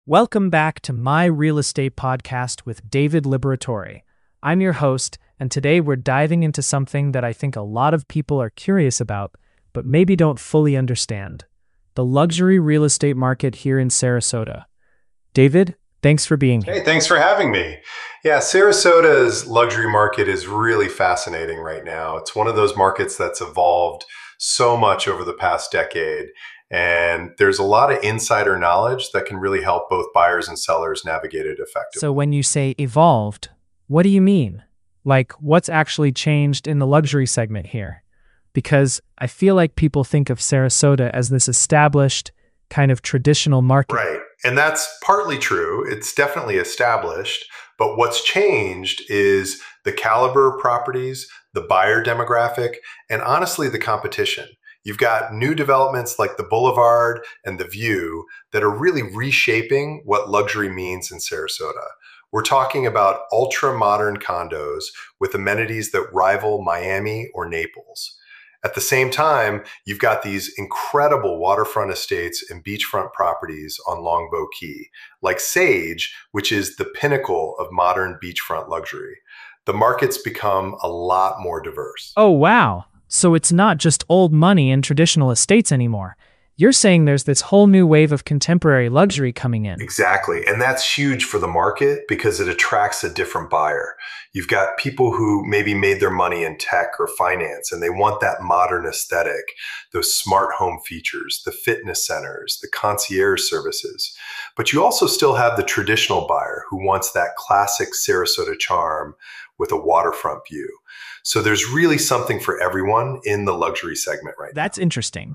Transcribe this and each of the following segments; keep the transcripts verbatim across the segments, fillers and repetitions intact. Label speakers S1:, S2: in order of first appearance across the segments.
S1: Welcome back to My Real Estate Podcast with David Liberatore. I'm your host, and today we're diving into something that I think a lot of people are curious about, but maybe don't fully understand: the luxury real estate market here in Sarasota. David, thanks for being here.
S2: Hey, thanks for having me. Yeah, Sarasota's luxury market is really fascinating right now. It's one of those markets that's evolved so much over the past decade. And there's a lot of insider knowledge that can really help both buyers and sellers navigate it effectively.
S1: So when you say evolved, what do you mean? Like, what's actually changed in the luxury segment here? Because I feel like people think of Sarasota as this established, kind of traditional market.
S2: Right. And that's partly true. It's definitely established. But what's changed is the caliber of properties, the buyer demographic, and honestly, the competition. You've got new developments like the Boulevard and the View that are really reshaping what luxury means in Sarasota. We're talking about ultra-modern condos with amenities that rival Miami or Naples. At the same time, you've got these incredible waterfront estates and beachfront properties on Longboat Key, like Sage, which is the pinnacle of modern beachfront luxury. The market's become a lot more diverse.
S1: Oh, wow. So it's not just old money and traditional estates anymore. You're saying there's this whole new wave of contemporary luxury coming in.
S2: Exactly. And that's huge for the market because it attracts a different buyer. You've got people who maybe made their money in tech or finance, and they want that modern aesthetic, those smart home features, the fitness centers, the concierge services. But you also still have the traditional buyer who wants that classic Sarasota charm with a waterfront view. So there's really something for everyone in the luxury segment right now.
S1: That's interesting.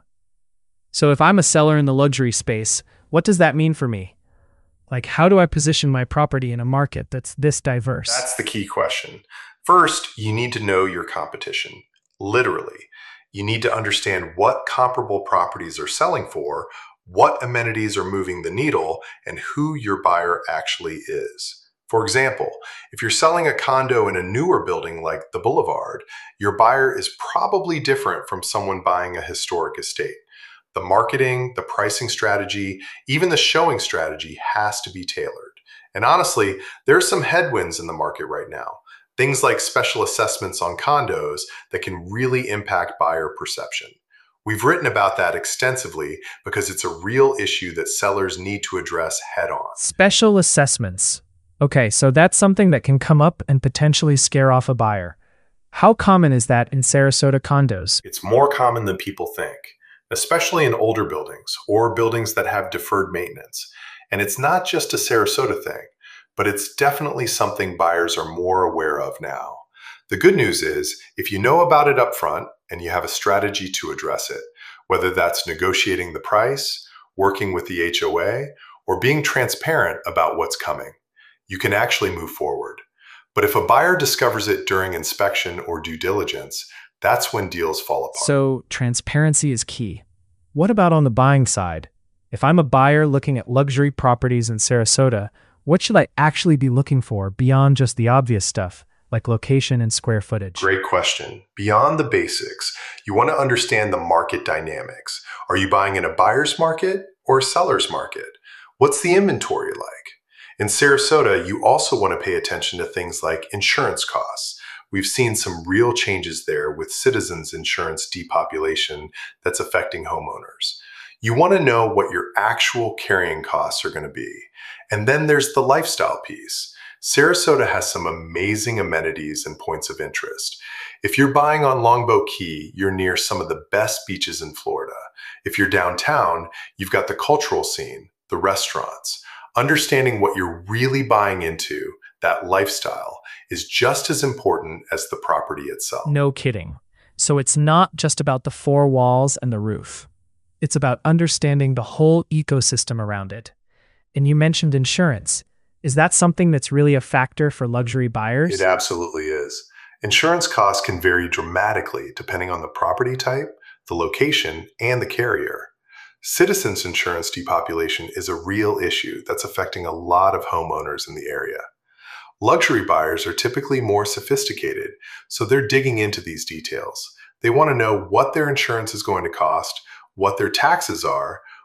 S1: So if I'm a seller in the luxury space, what does that mean for me? Like, how do I position my property in a market that's this diverse?
S2: That's the key question. First, you need to know your competition. Literally, you need to understand what comparable properties are selling for, what amenities are moving the needle, and who your buyer actually is. For example, if you're selling a condo in a newer building like the Boulevard, your buyer is probably different from someone buying a historic estate. The marketing, the pricing strategy, even the showing strategy has to be tailored. And honestly, there's some headwinds in the market right now. Things like special assessments on condos that can really impact buyer perception. We've written about that extensively because it's a real issue that sellers need to address head on.
S1: Special assessments. Okay, so that's something that can come up and potentially scare off a buyer. How common is that in Sarasota condos?
S2: It's more common than people think, especially in older buildings or buildings that have deferred maintenance. And it's not just a Sarasota thing, but it's definitely something buyers are more aware of now. The good news is, if you know about it up front and you have a strategy to address it, whether that's negotiating the price, working with the H O A, or being transparent about what's coming, you can actually move forward. But if a buyer discovers it during inspection or due diligence, that's when deals fall apart.
S1: So transparency is key. What about on the buying side? If I'm a buyer looking at luxury properties in Sarasota, what should I actually be looking for beyond just the obvious stuff, like location and square footage?
S2: Great question. Beyond the basics, you want to understand the market dynamics. Are you buying in a buyer's market or a seller's market? What's the inventory like? In Sarasota, you also want to pay attention to things like insurance costs. We've seen some real changes there with Citizens Insurance depopulation that's affecting homeowners. You want to know what your actual carrying costs are going to be. And then there's the lifestyle piece. Sarasota has some amazing amenities and points of interest. If you're buying on Longboat Key, you're near some of the best beaches in Florida. If you're downtown, you've got the cultural scene, the restaurants. Understanding what you're really buying into, that lifestyle, is just as important as the property itself.
S1: No kidding. So it's not just about the four walls and the roof. It's about understanding the whole ecosystem around it. And you mentioned insurance. Is that something that's really a factor for luxury buyers?
S2: It absolutely is. Insurance costs can vary dramatically depending on the property type, the location, and the carrier. Citizens Insurance depopulation is a real issue that's affecting a lot of homeowners in the area. Luxury buyers are typically more sophisticated, so they're digging into these details. They want to know what their insurance is going to cost, what their taxes are,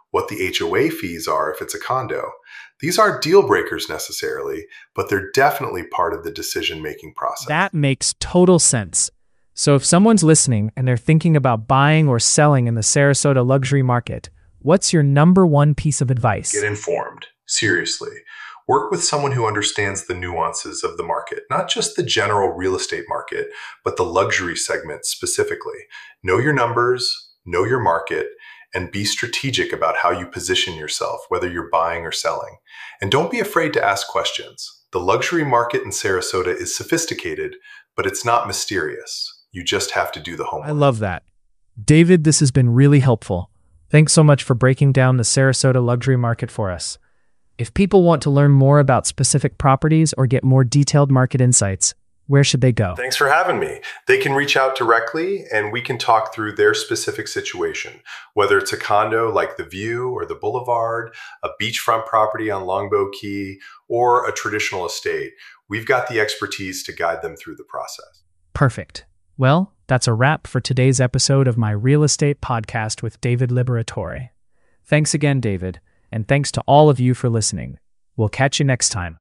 S2: what the H O A fees are if it's a condo. These aren't deal breakers necessarily, but they're definitely part of the decision-making process.
S1: That makes total sense. So if someone's listening and they're thinking about buying or selling in the Sarasota luxury market, what's your number one piece of advice?
S2: Get informed. Seriously. Work with someone who understands the nuances of the market, not just the general real estate market, but the luxury segment specifically. Know your numbers, know your market, and be strategic about how you position yourself, whether you're buying or selling. And don't be afraid to ask questions. The luxury market in Sarasota is sophisticated, but it's not mysterious. You just have to do the homework.
S1: I love that. David, this has been really helpful. Thanks so much for breaking down the Sarasota luxury market for us. If people want to learn more about specific properties or get more detailed market insights, where should they go?
S2: Thanks for having me. They can reach out directly and we can talk through their specific situation, whether it's a condo like The View or the Boulevard, a beachfront property on Longboat Key, or a traditional estate. We've got the expertise to guide them through the process.
S1: Perfect. Well, that's a wrap for today's episode of my real estate podcast with David Liberatore. Thanks again, David, and thanks to all of you for listening. We'll catch you next time.